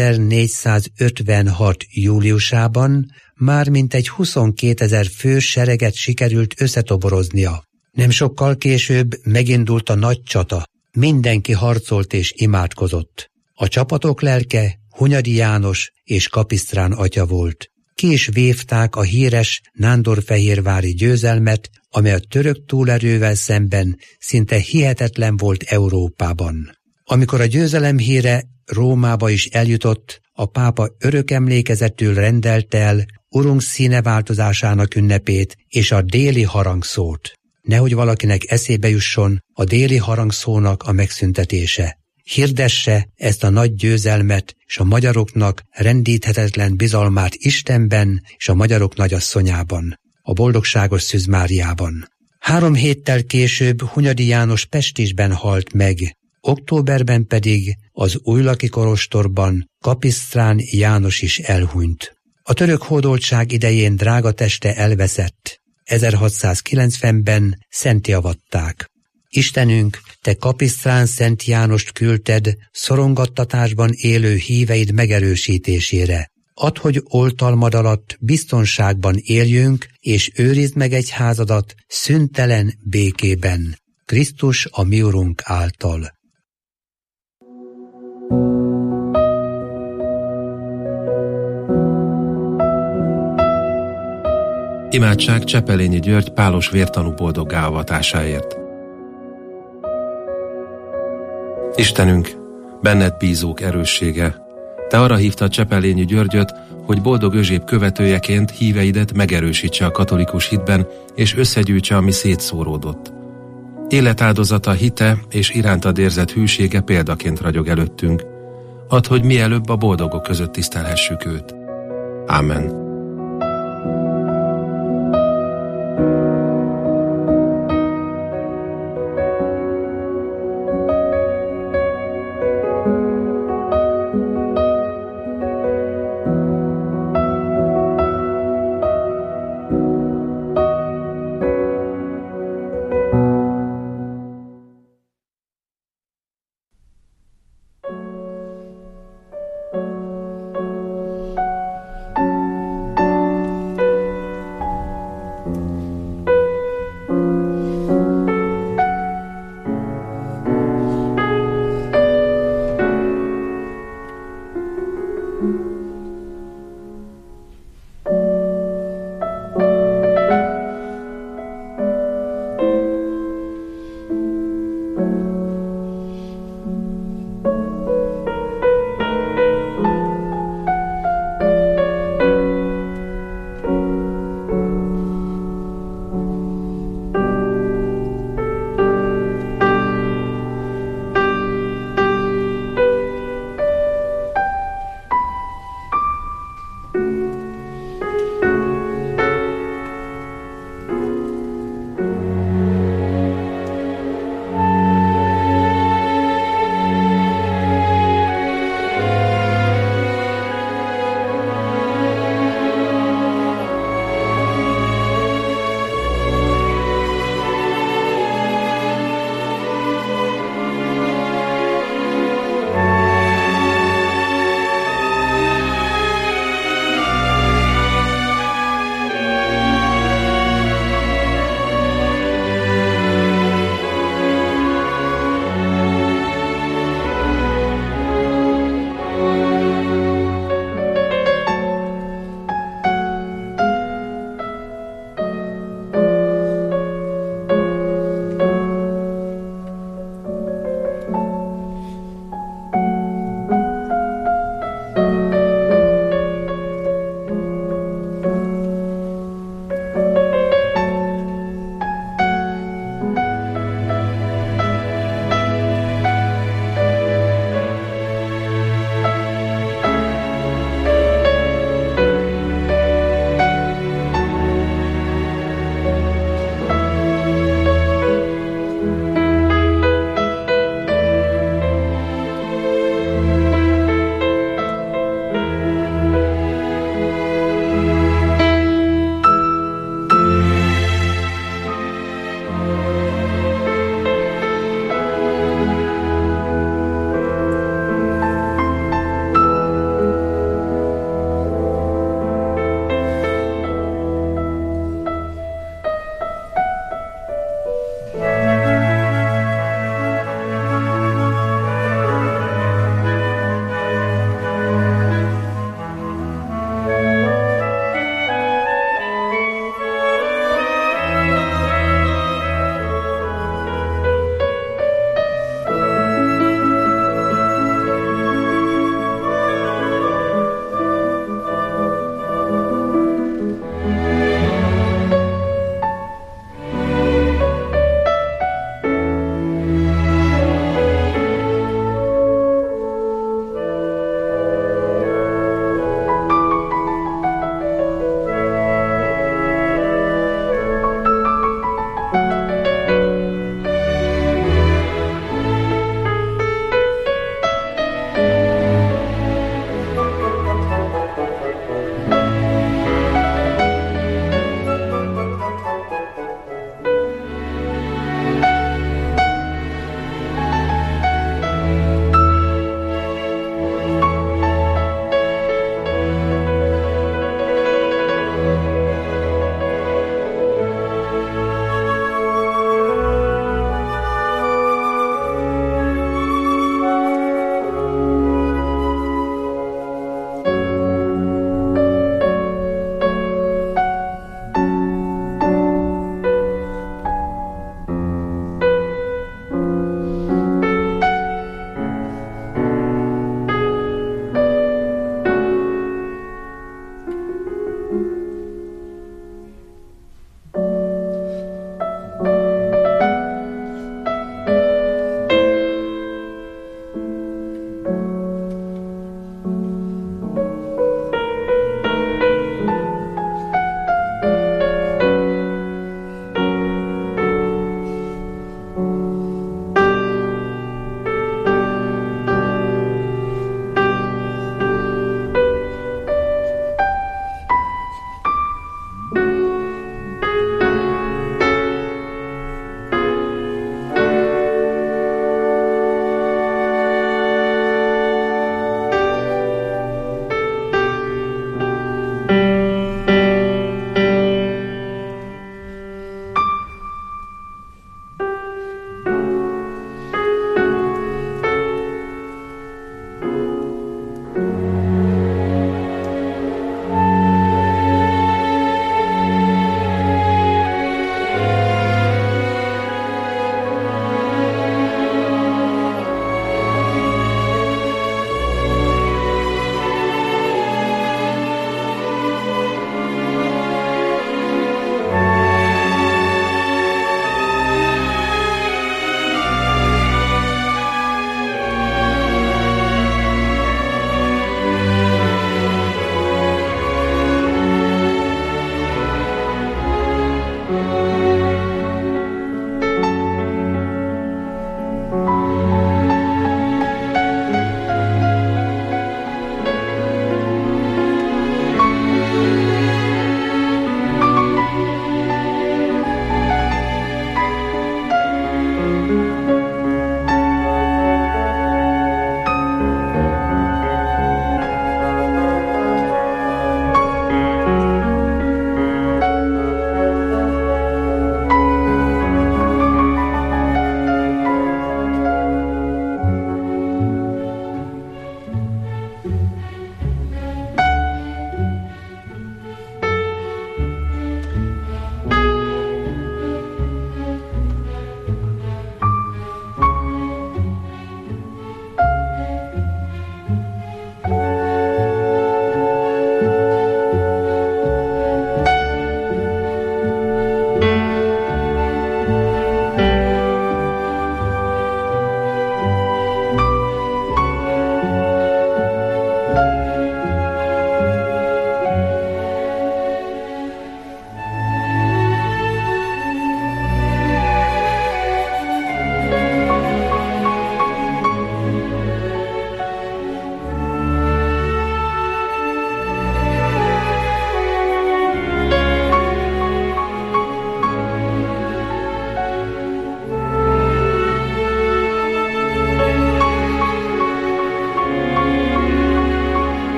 1456. júliusában már mintegy 22 000 fős sereget sikerült összetoboroznia. Nem sokkal később megindult a nagy csata. Mindenki harcolt és imádkozott. A csapatok lelke Hunyadi János és Kapisztrán atya volt. Ki is vívták a híres nándorfehérvári győzelmet, amely a török túlerővel szemben szinte hihetetlen volt Európában. Amikor a győzelem híre Rómába is eljutott, a pápa örök emlékezetül rendelt el Urunk színeváltozásának ünnepét és a déli harangszót. Nehogy valakinek eszébe jusson a déli harangszónak a megszüntetése. Hirdesse ezt a nagy győzelmet és a magyaroknak rendíthetetlen bizalmát Istenben és a magyarok nagyasszonyában, a boldogságos Szűz Máriában. 3 héttel később Hunyadi János Pestisben halt meg, októberben pedig az újlaki kolostorban Kapisztrán János is elhunyt. A török hódoltság idején drága teste elveszett. 1690-ben szentté avatták. Istenünk, te Kapisztrán Szent Jánost küldted szorongattatásban élő híveid megerősítésére. Add, hogy oltalmad alatt biztonságban éljünk, és őrizd meg egyházadat szüntelen békében. Krisztus a mi Urunk által. Imádság Csepelényi György pálos vértanú boldoggá avatásáért. Istenünk, benned bízók erőssége, te arra hívtad Csepelényi Györgyöt, hogy boldog özséb követőjeként híveidet megerősítse a katolikus hitben, és összegyűjtse, ami szétszóródott. Életáldozata, hite és irántad érzett hűsége példaként ragyog előttünk. Add, hogy mielőbb a boldogok között tisztelhessük őt. Ámen.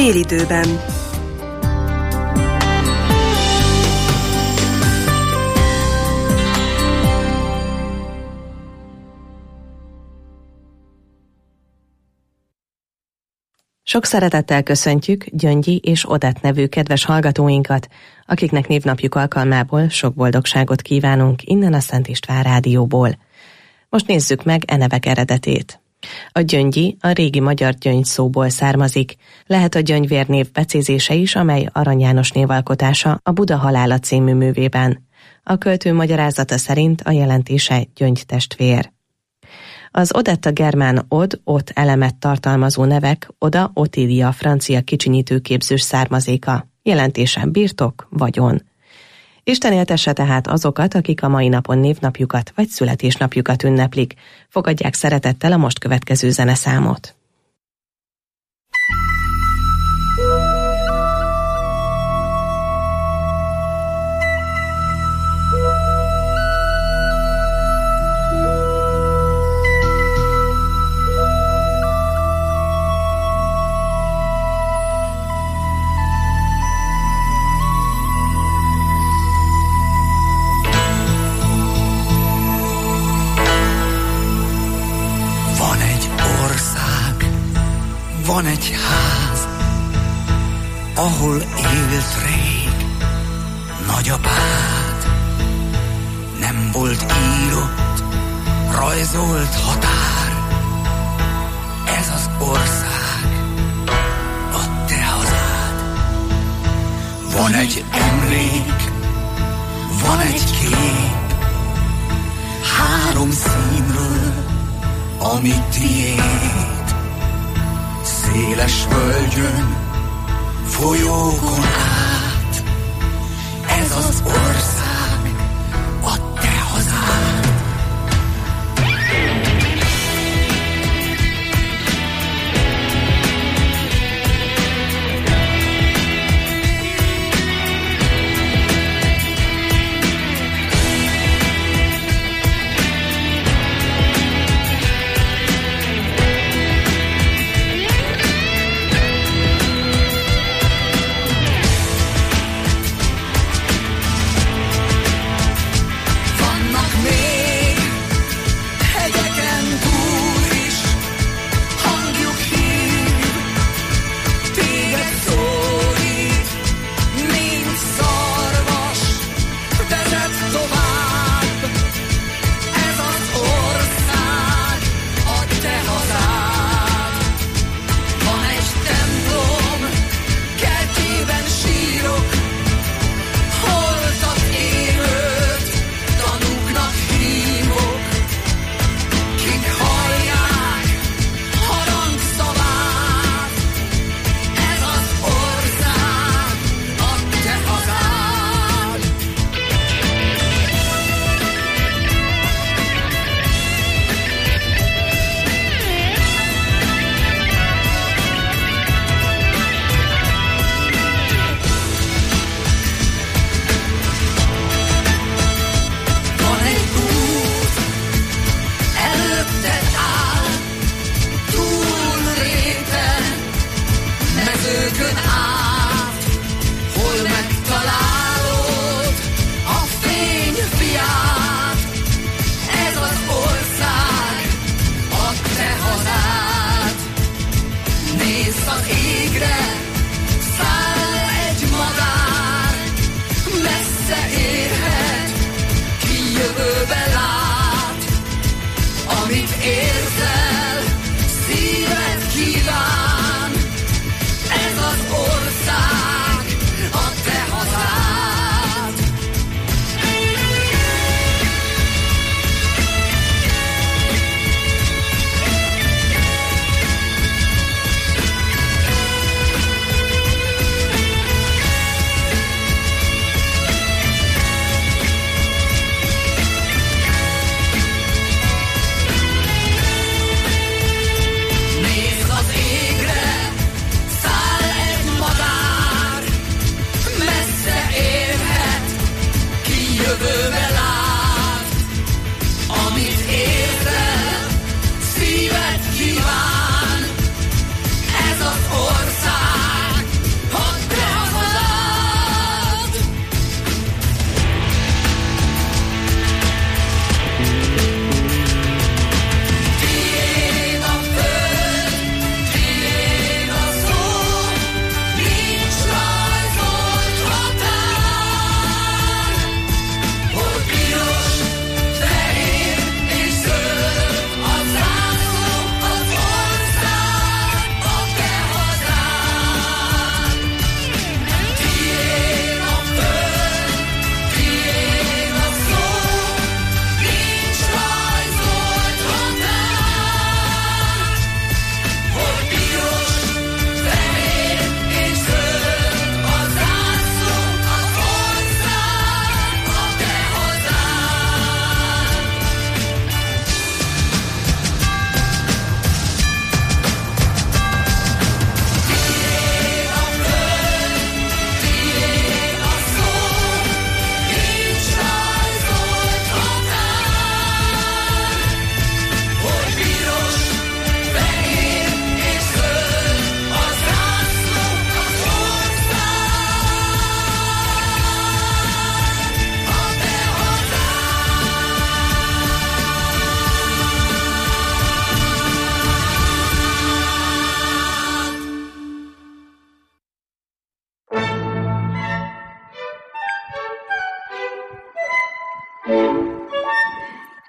Délidőben. Sok szeretettel köszöntjük Gyöngyi és Odett nevű kedves hallgatóinkat, akiknek névnapjuk alkalmából sok boldogságot kívánunk innen a Szent István Rádióból. Most nézzük meg e nevek eredetét. A Gyöngyi a régi magyar gyöngy szóból származik, lehet a gyöngyvérnév becézése is, amely Arany János névalkotása a Buda halála című művében. A költő magyarázata szerint a jelentése gyöngytestvér. Az Odetta germán ott elemet tartalmazó nevek Oda Otília francia kicsinyítőképzős származéka, jelentése birtok, vagyon. Isten éltesse tehát azokat, akik a mai napon névnapjukat vagy születésnapjukat ünneplik. Fogadják szeretettel a most következő zeneszámot. Van egy ház, ahol élt rég nagyapád. Nem volt írott, rajzolt határ. Ez az ország, a te hazád. Van egy emlék, van egy kép, 3 színről, ami tiéd. Széles völgyön, folyókon át, ez az ország, a te hazád.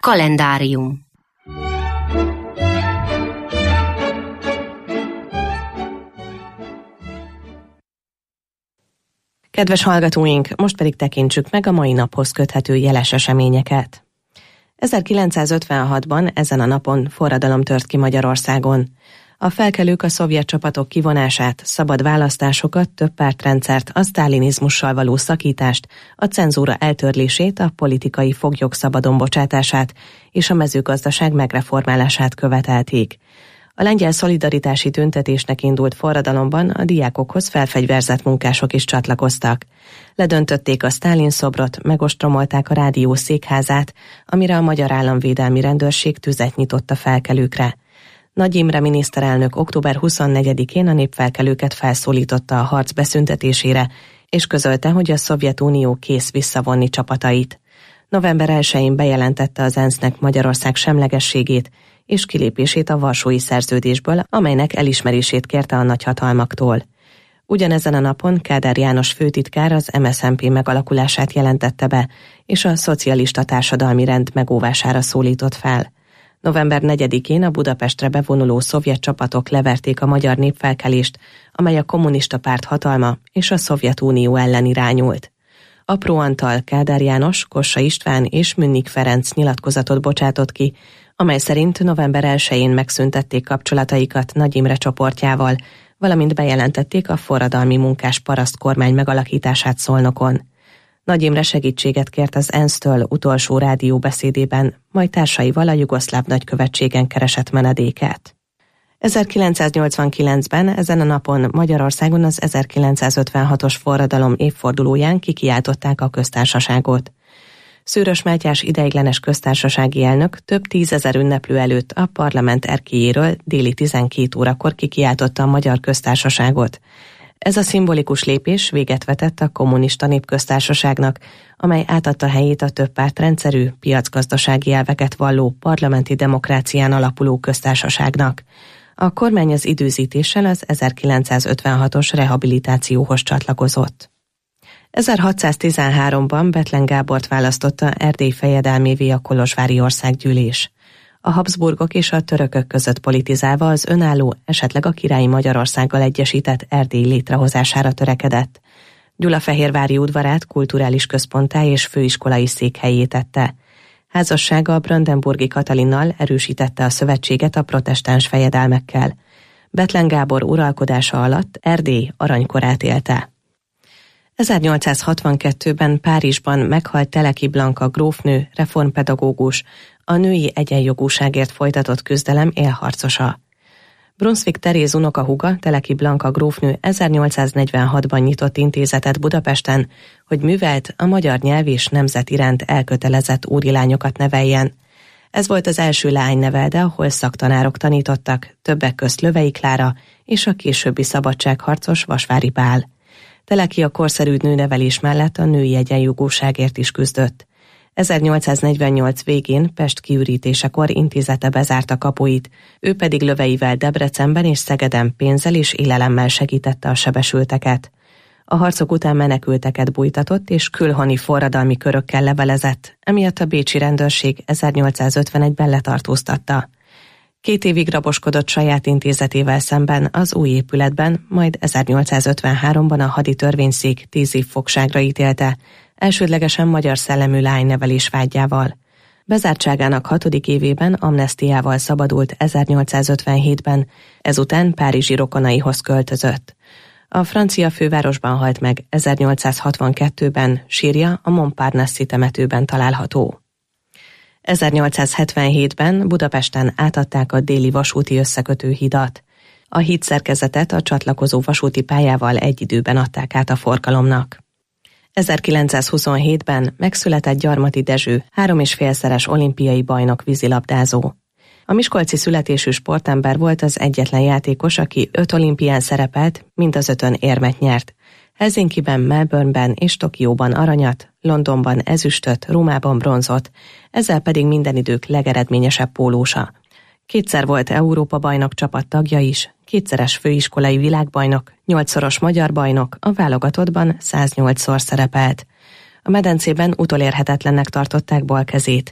Kalendárium. Kedves hallgatóink, most pedig tekintsük meg a mai naphoz köthető jeles eseményeket. 1956-ban ezen a napon forradalom tört ki Magyarországon. A felkelők a szovjet csapatok kivonását, szabad választásokat, több pártrendszert, a sztálinizmussal való szakítást, a cenzúra eltörlését, a politikai foglyok szabadon bocsátását és a mezőgazdaság megreformálását követelték. A lengyel szolidaritási tüntetésnek indult forradalomban a diákokhoz felfegyverzett munkások is csatlakoztak. Ledöntötték a Sztálin szobrot, megostromolták a rádió székházát, amire a Magyar Államvédelmi Rendőrség tüzet nyitott a felkelőkre. Nagy Imre miniszterelnök október 24-én a népfelkelőket felszólította a harc beszüntetésére, és közölte, hogy a Szovjetunió kész visszavonni csapatait. November 1-én bejelentette az ENSZ-nek Magyarország semlegességét és kilépését a Varsói Szerződésből, amelynek elismerését kérte a nagyhatalmaktól. Ugyanezen a napon Kádár János főtitkár az MSZNP megalakulását jelentette be, és a szocialista társadalmi rend megóvására szólított fel. November 4-én a Budapestre bevonuló szovjet csapatok leverték a magyar népfelkelést, amely a kommunista párt hatalma és a Szovjetunió ellen irányult. Apró Antal, Kádár János, Kossa István és Münnik Ferenc nyilatkozatot bocsátott ki, amely szerint november 1-én megszüntették kapcsolataikat Nagy Imre csoportjával, valamint bejelentették a forradalmi munkás paraszt kormány megalakítását Szolnokon. Nagy Imre segítséget kért az ENSZ-től utolsó rádióbeszédében, majd társaival a jugoszláv nagykövetségen keresett menedéket. 1989-ben ezen a napon Magyarországon az 1956-os forradalom évfordulóján kikiáltották a köztársaságot. Szőrös Mátyás ideiglenes köztársasági elnök több 10 000 ünneplő előtt a parlament erkélyéről déli 12 órakor kikiáltotta a magyar köztársaságot. Ez a szimbolikus lépés véget vetett a kommunista népköztársaságnak, amely átadta helyét a többpártrendszerű, piacgazdasági elveket valló parlamenti demokrácián alapuló köztársaságnak. A kormány az időzítéssel az 1956-os rehabilitációhoz csatlakozott. 1613-ban Bethlen Gábort választotta Erdély fejedelmévé a kolozsvári országgyűlés. A Habsburgok és a törökök között politizálva az önálló, esetleg a királyi Magyarországgal egyesített Erdély létrehozására törekedett. Gyulafehérvári udvarát kulturális központtá és főiskolai székhelyé tette. Házassága a Brandenburgi Katalinnal erősítette a szövetséget a protestáns fejedelmekkel. Bethlen Gábor uralkodása alatt Erdély aranykorát élte. 1862-ben Párizsban meghalt Teleki Blanka grófnő, reformpedagógus, a női egyenjogúságért folytatott küzdelem élharcosa. Brunswick Teréz unokahúga, Teleki Blanka grófnő 1846-ban nyitott intézetet Budapesten, hogy művelt, a magyar nyelv és nemzet iránt elkötelezett úrilányokat neveljen. Ez volt az első leánynevelde, ahol szaktanárok tanítottak, többek közt Lövei Klára és a későbbi szabadságharcos Vasvári Pál. Teleki a korszerű nőnevelés mellett a női egyenjogúságért is küzdött. 1848 végén Pest kiürítésekor intézete bezárta kapuit, ő pedig Löveivel Debrecenben és Szegeden pénzzel és élelemmel segítette a sebesülteket. A harcok után menekülteket bújtatott és külhoni forradalmi körökkel levelezett, emiatt a bécsi rendőrség 1851-ben letartóztatta. 2 évig raboskodott saját intézetével szemben az új épületben, majd 1853-ban a hadi törvényszék 10 év fogságra ítélte, elsődlegesen magyar szellemű leánynevelés vágyával. Bezártságának 6. évében amnesztiával szabadult 1857-ben, ezután párizsi rokonaihoz költözött. A francia fővárosban halt meg 1862-ben, sírja a Montparnasse temetőben található. 1877-ben Budapesten átadták a déli vasúti összekötő hidat. A híd szerkezetet a csatlakozó vasúti pályával egy időben adták át a forgalomnak. 1927-ben megszületett Gyarmati Dezső, 3,5-szeres olimpiai bajnok vízilabdázó. A miskolci születésű sportember volt az egyetlen játékos, aki 5 olimpián szerepelt, mind az 5-ön érmet nyert. Helsinkiben, Melbourneben és Tokióban aranyat, Londonban ezüstöt, Rómában bronzot, ezzel pedig minden idők legeredményesebb pólósa. 2-szer volt Európa-bajnok csapat tagja is, 2-szeres főiskolai világbajnok, 8-szoros magyar bajnok, a válogatottban 108-szor szerepelt. A medencében utolérhetetlennek tartották bal kezét.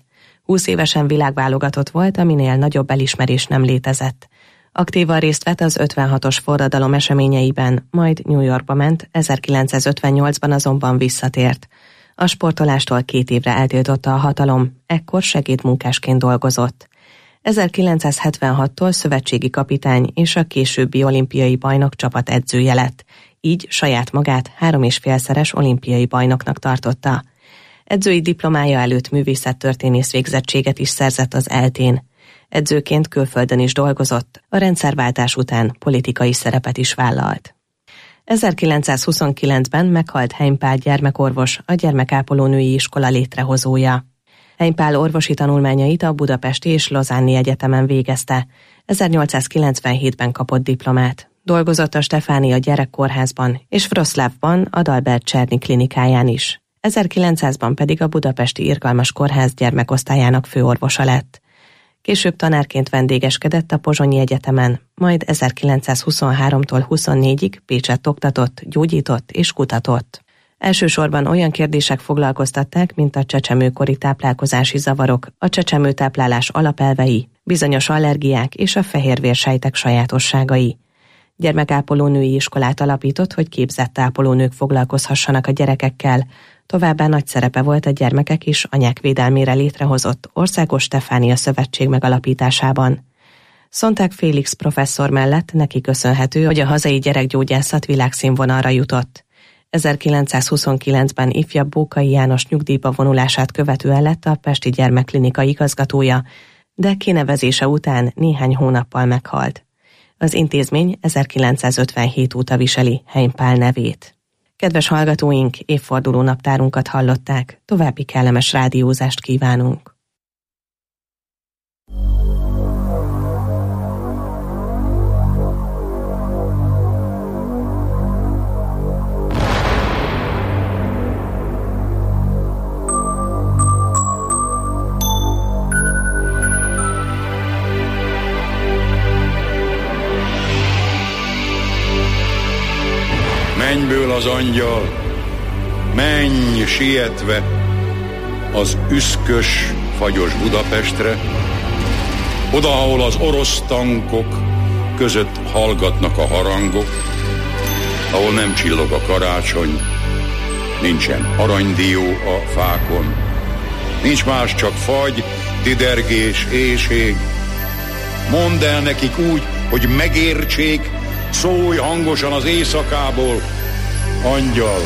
20 évesen világválogatott volt, aminél nagyobb elismerés nem létezett. Aktívan részt vett az 56-os forradalom eseményeiben, majd New Yorkba ment, 1958-ban azonban visszatért. A sportolástól 2 évre eltiltotta a hatalom, ekkor segédmunkásként dolgozott. 1976-tól szövetségi kapitány és a későbbi olimpiai bajnok csapatedzője lett, így saját magát 3,5-szeres olimpiai bajnoknak tartotta. Edzői diplomája előtt művészettörténész végzettséget is szerzett az ELTÉn. Edzőként külföldön is dolgozott, a rendszerváltás után politikai szerepet is vállalt. 1929-ben meghalt Heim Pál gyermekorvos, a gyermekápolónői iskola létrehozója. Heim Pál orvosi tanulmányait a Budapesti és Lausanne-i egyetemen végezte. 1897-ben kapott diplomát. Dolgozott a Stefánia gyerekkórházban és Wroclawban a Dalbert Czerny klinikáján is. 1900-ban pedig a Budapesti Irgalmas Kórház gyermekosztályának főorvosa lett. Később tanárként vendégeskedett a Pozsonyi Egyetemen, majd 1923-tól 24-ig Pécsett oktatott, gyógyított és kutatott. Elsősorban olyan kérdések foglalkoztatták, mint a csecsemőkori táplálkozási zavarok, a csecsemőtáplálás alapelvei, bizonyos allergiák és a fehérvérsejtek sajátosságai. Gyermekápolónői iskolát alapított, hogy képzett ápolónők foglalkozhassanak a gyerekekkel, továbbá nagy szerepe volt a gyermekek és anyák védelmére létrehozott Országos Stefánia Szövetség megalapításában. Sonntag Félix professzor mellett neki köszönhető, hogy a hazai gyerekgyógyászat világszínvonalra jutott. 1929-ben ifjabb Bókai János nyugdíjba vonulását követően lett a Pesti Gyermekklinika igazgatója, de kinevezése után néhány hónappal meghalt. Az intézmény 1957 óta viseli Heim Pál nevét. Kedves hallgatóink, évforduló naptárunkat hallották, további kellemes rádiózást kívánunk. Mennyből az angyal, menj sietve az üszkös, fagyos Budapestre, oda, ahol az orosz tankok között hallgatnak a harangok, ahol nem csillog a karácsony, nincsen aranydió a fákon, nincs más, csak fagy, didergés, éhség. Mondd el nekik úgy, hogy megértsék, szólj hangosan az éjszakából, angyal,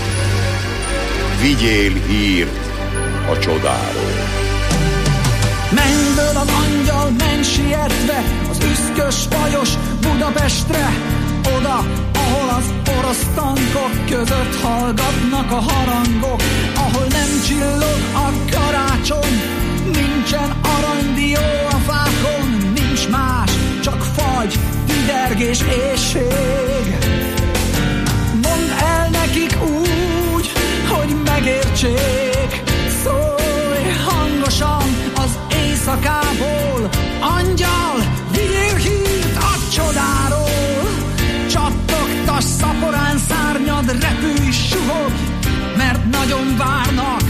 vigyél hírt a csodáról. Mennyből az angyal, menj sietve az üszkös, fajos Budapestre, oda, ahol az orosz tankok között hallgatnak a harangok, ahol nem csillog a karácsony, nincsen aranydió a fákon, nincs más, csak fagy, didergés, éhség. Mondd el nekik úgy, hogy megértsék, szólj hangosan az éjszakából, angyal, vigyél hírt a csodáról. Csattogtass szaporán szárnyad, repülj, suhog, mert nagyon várnak.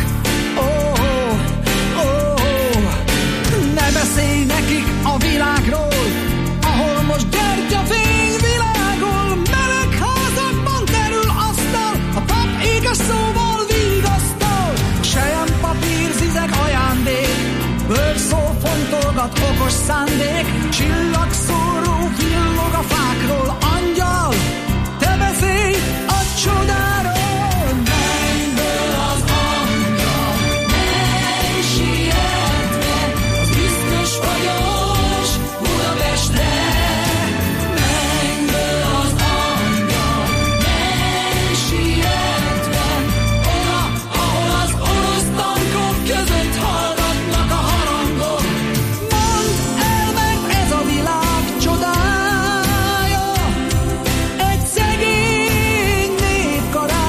Ne beszélj nekik a világról, ahol most gyertyafény világol, meleg házakban terül asztal, a pap éges szóval vigasztal. Sejem papír, zizeg ajándék, bőrszó fontolgat okos szándék, csillagszóró villog a fákról, angyal, te beszélj a csodáról. Mennyből az angyal, menj sietve az üszkös fagyos Budapestre. Mennyből az angyal, menj sietve oda, ahol az orosz tankok között hallgatnak a harangok. Mondd el, mert ez a világ csodája, egy szegény nép karácsonya.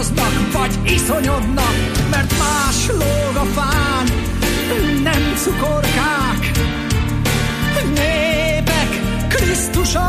álmodoznak, vagy iszonyodnak, mert más lóg a fán, nem cukorkák. Népek Krisztusa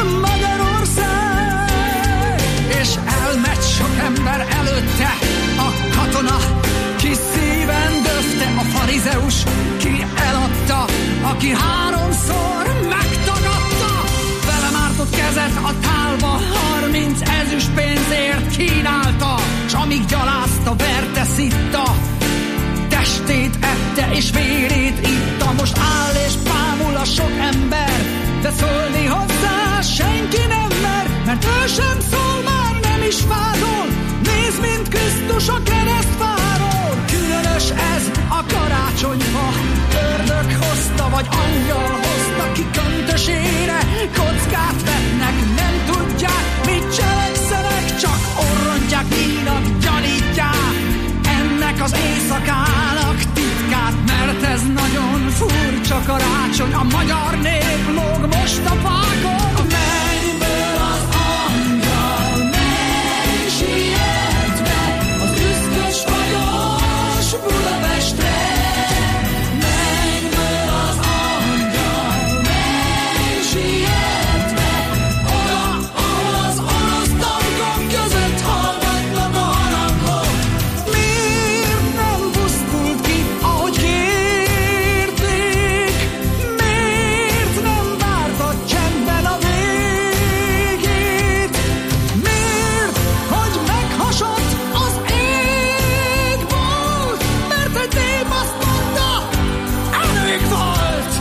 Magyarország, és elmegy sok ember előtte, a katona, ki szíven döfte, a farizeus, ki eladta, aki 3-szor megtagadta, vele mártott kezet a tálba, 30 ezüstpénzért kínálta, s amíg gyalázta, verte, szitta, testét ette és vérét itta, most áll és bámul a sok ember, de szólni hozzá senki nem mer, mert ő sem szól, már nem is vádol, nézd, mint Krisztus a keresztfáról. Különös ez a karácsonyfa, ördög hozta, vagy angyal hozta, ki köntösére kockát vetnek, nem tudják, mit cselekszenek, csak orrontják, nyínak, gyanítják ennek az éjszakának titkát, mert ez nagyon furcsa karácsony, a magyar nép lóg most a fákon. A mennyből az angyal menj sietve, az üszkös fagyos Budapestre. Mennyből az angyal menj sietve, oda, ahol az orosz tankok között hallgatnak a harangok. Miért nem pusztult ki, ahogy kérték? Miért nem vártad csendben a végét? Miért, hogy meghasott az égbolt? Mert egy nép azt mondta, elég volt!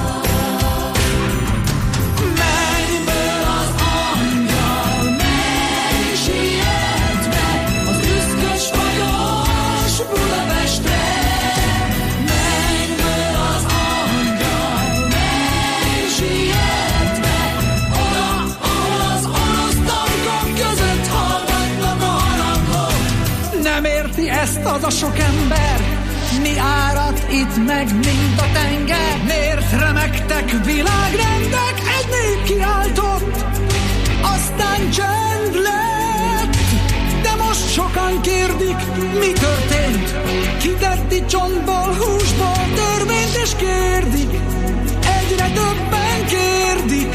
Mennyből az angyal menj sietve, az üszkös fagyos Budapestre. Mennyből az angyal menj sietve, oda, ahol az orosz tankok között hallgatnak a harangok. Nem érti ezt az a sok ember, mi árad itt meg, mint a tenger. Miért remektek világrendek, egy nép kiáltott, aztán csend lett. De most sokan kérdik, mi történt, kitett itt csontból, húsból törvényt, és kérdik, egyre többen kérdik,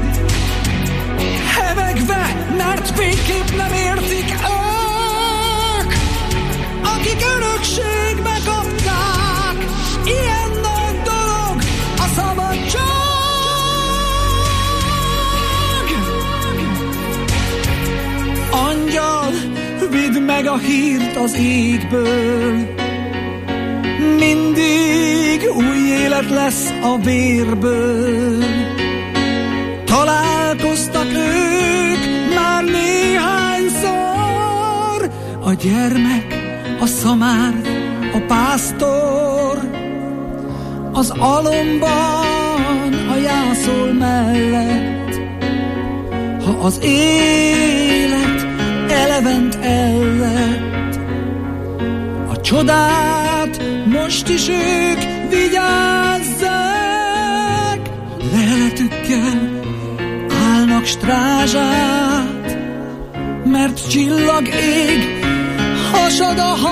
hevegve, mert végképp nem értik ők, akik örökségbe kapták. Ilyen nagy dolog a szabadság. Angyal, vidd meg a hírt az égből, mindig új élet lesz a vérből. Találkoztak ők már néhányszor, a gyermek, a szamár, a pásztor, az alomban, a jászol mellett. Ha az élet elevent el lett, a csodát most is ők vigyázzák, leletükkel állnak strázsát, mert csillag ég, hasad a